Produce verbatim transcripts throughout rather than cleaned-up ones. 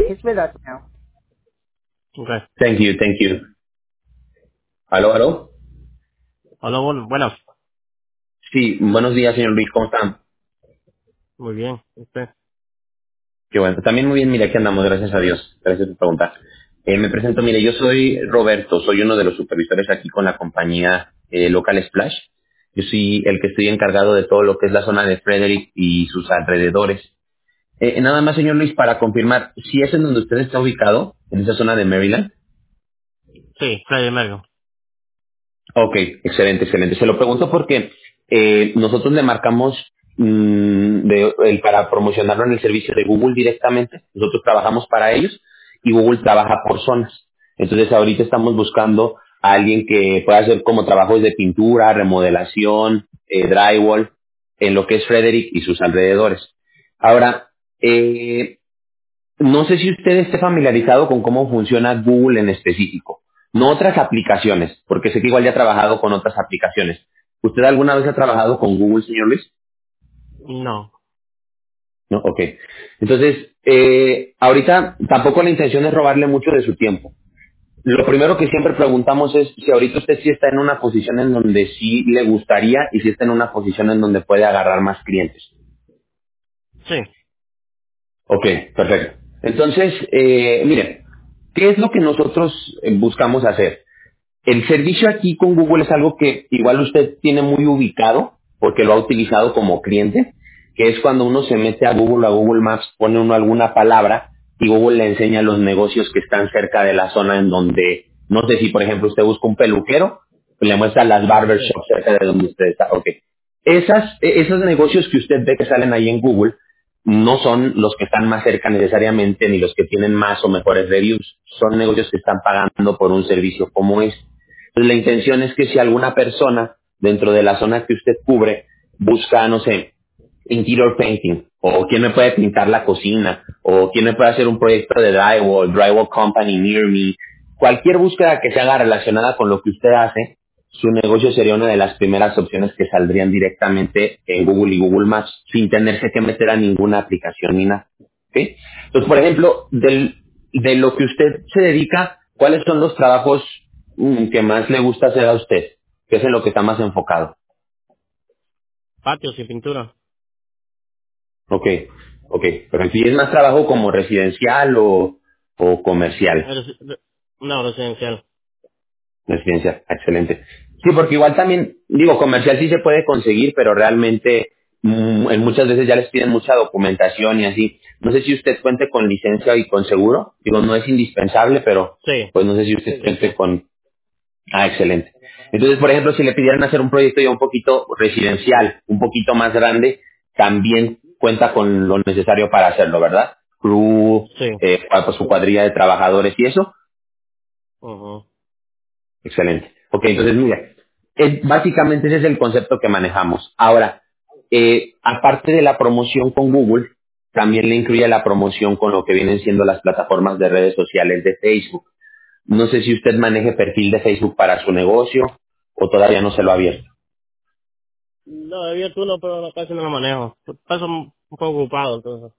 He's with us now. Okay. Thank you, thank you. ¿Aló, aló? Hola, bueno, buenas. Sí, buenos días, señor Luis, ¿cómo están? Muy bien. ¿Usted? Qué bueno. También muy bien, mire, aquí andamos, gracias a Dios. Gracias por preguntar. Eh, me presento, mire, yo soy Roberto, soy uno de los supervisores aquí con la compañía eh, Local Splash. Yo soy el que estoy encargado de todo lo que es la zona de Frederick y sus alrededores. Eh, nada más, señor Luis, para confirmar, si es en donde usted está ubicado, en esa zona de Maryland. Sí, Freddy Mergo. Ok, excelente, excelente. Se lo pregunto porque eh, nosotros le marcamos mm, de- el- para promocionarlo en el servicio de Google directamente. Nosotros trabajamos para ellos y Google trabaja por zonas. Entonces ahorita estamos buscando a alguien que pueda hacer como trabajos de pintura, remodelación, eh, drywall, en lo que es Frederick y sus alrededores. Ahora, eh, no sé si usted esté familiarizado con cómo funciona Google en específico. No otras aplicaciones, porque sé que igual ya ha trabajado con otras aplicaciones. ¿Usted alguna vez ha trabajado con Google, señor Luis? No. No, ok. Entonces, eh, ahorita tampoco la intención es robarle mucho de su tiempo. Lo primero que siempre preguntamos es si ahorita usted sí está en una posición en donde sí le gustaría y si está en una posición en donde puede agarrar más clientes. Sí. Ok, perfecto. Entonces, eh, mire, ¿qué es lo que nosotros eh, buscamos hacer? El servicio aquí con Google es algo que igual usted tiene muy ubicado, porque lo ha utilizado como cliente, que es cuando uno se mete a Google, a Google Maps, pone uno alguna palabra y Google le enseña los negocios que están cerca de la zona en donde, no sé si por ejemplo usted busca un peluquero, pues le muestra las barber Sí. shops cerca de donde usted está. Ok. Esas, e- esos negocios que usted ve que salen ahí en Google no son los que están más cerca necesariamente ni los que tienen más o mejores reviews. Son negocios que están pagando por un servicio como este. Entonces, la intención es que si alguna persona dentro de la zona que usted cubre busca, no sé, interior painting, o quién me puede pintar la cocina, o quién me puede hacer un proyecto de drywall, drywall company near me, cualquier búsqueda que se haga relacionada con lo que usted hace, su negocio sería una de las primeras opciones que saldrían directamente en Google y Google Maps, sin tenerse que meter a ninguna aplicación ni nada. ¿Ok? Entonces, por ejemplo, del, de lo que usted se dedica, ¿cuáles son los trabajos mm, que más le gusta hacer a usted? ¿Qué es en lo que está más enfocado? Patios y pintura. Ok, ok. Pero si es más trabajo como residencial o, o comercial. Resi- re- No, residencial. Residencial, excelente. Sí, porque igual también, digo, comercial sí se puede conseguir, pero realmente mm, en muchas veces ya les piden mucha documentación y así. No sé si usted cuente con licencia y con seguro. Digo, no es indispensable, pero Sí. pues no sé si usted Sí, sí. cuente con. Ah, excelente. Entonces, por ejemplo, si le pidieran hacer un proyecto ya un poquito residencial, un poquito más grande, también cuenta con lo necesario para hacerlo, ¿verdad? Crew, Sí. eh, pues, su cuadrilla de trabajadores y eso. Ujú. Excelente. Ok, entonces, mira, es- básicamente ese es el concepto que manejamos. Ahora, eh, aparte de la promoción con Google, también le incluye la promoción con lo que vienen siendo las plataformas de redes sociales de Facebook. No sé si usted maneje perfil de Facebook para su negocio o todavía no se lo ha abierto. No, había uno, pero no, casi no lo manejo. Paso un un poco ocupado, entonces.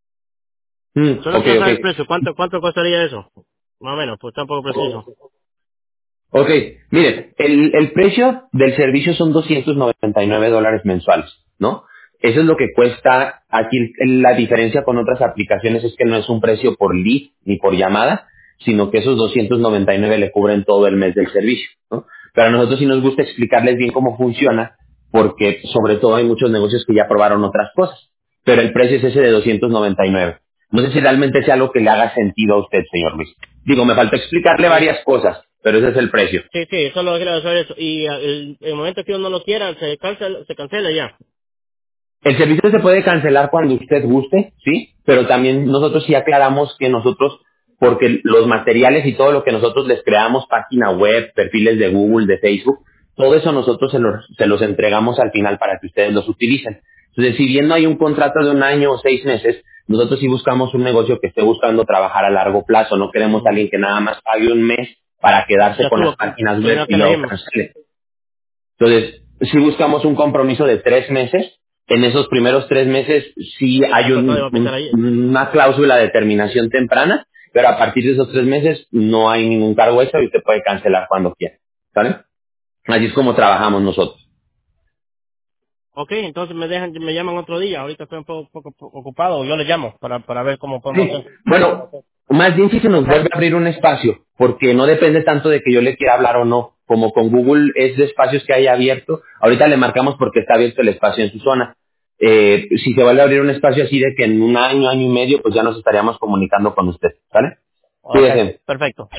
Mm, Solo ok, quiero saber el ok. precio. ¿Cuánto, cuánto costaría eso? Más o menos, pues tampoco preciso. Ok, mire, el, el precio del servicio son doscientos noventa y nueve dólares mensuales, ¿no? Eso es lo que cuesta aquí. La diferencia con otras aplicaciones es que no es un precio por lead ni por llamada, sino que esos doscientos noventa y nueve le cubren todo el mes del servicio, ¿no? Pero a nosotros sí nos gusta explicarles bien cómo funciona, porque sobre todo hay muchos negocios que ya probaron otras cosas, pero el precio es ese de doscientos noventa y nueve. No sé si realmente sea algo que le haga sentido a usted, señor Luis. Digo, me falta explicarle Sí, varias cosas, pero ese es el precio. sí, sí, solo quiero saber eso. Y ah, el, el momento que uno lo quiera, se cancela, se cancela ya. El servicio se puede cancelar cuando usted guste, ¿sí? Pero también nosotros sí aclaramos que nosotros, porque los materiales y todo lo que nosotros les creamos, página web, perfiles de Google, de Facebook, todo eso nosotros se los, se los entregamos al final para que ustedes los utilicen. Entonces, si bien no hay un contrato de un año o seis meses, nosotros sí buscamos un negocio que esté buscando trabajar a largo plazo. No queremos a Ujú. alguien que nada más pague un mes para quedarse Ya con las estuvo, páginas web sino y que la luego misma. cancele. Entonces, si buscamos un compromiso de tres meses, En esos primeros tres meses sí hay Después todo va un- a empezar un- ahí. una cláusula de terminación temprana, pero a partir de esos tres meses no hay ningún cargo extra y usted puede cancelar cuando quiera. ¿Sale? Así es como trabajamos nosotros. Ok, entonces me dejan, me llaman otro día. Ahorita estoy un poco, poco ocupado. Yo le llamo para, para ver cómo podemos Sí, hacer. bueno, más bien si se nos vuelve a abrir un espacio, porque no depende tanto de que yo le quiera hablar o no. Como con Google es de espacios que hay abierto, ahorita le marcamos porque está abierto el espacio en su zona. Eh, si se vuelve a abrir un espacio así de que en un año, año y medio, pues ya nos estaríamos comunicando con usted, ¿vale? Ok, Cuídese. perfecto.